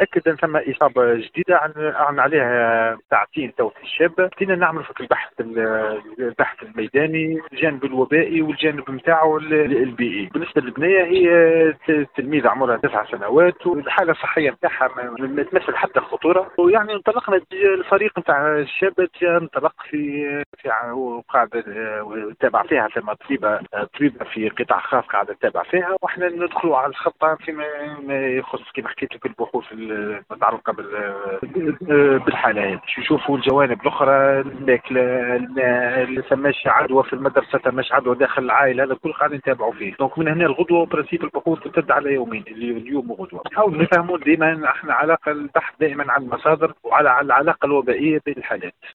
تاكد ان ثم اصابه جديده عن عليها ساعتين تو في الشاب. بدينا نعمل في البحث الميداني، الجانب الوبائي والجانب نتاعو البيئي. بالنسبه للبنيه هي تلميذه عمرها 9 سنوات، والحاله الصحيه نتاعها ما تمثل حتى الخطوره. ويعني انطلقنا الفريق نتاع الشابة انطلق وقاعد تابع فيها ثم طبيبه في قطاع خاص قاعده تتابع فيها، واحنا ندخلوا على الخطه فيما يخص كما حكيت لك البحوث المتعلقه بالحالات، يشوفوا الجوانب الاخرى، الماكله، الماء، اللي ثماش عدوى في المدرسه، ثماش عدوى داخل العائله، هذا كل قاعدين نتابعوا فيه. دونك من هنا الغدوه برنسيب البحوث تمتد على يومين، اليوم وغدوه. نحاول نفهموا دائما احنا علاقه البحث دائما عن المصادر وعلى العلاقه الوبائيه بين الحالات.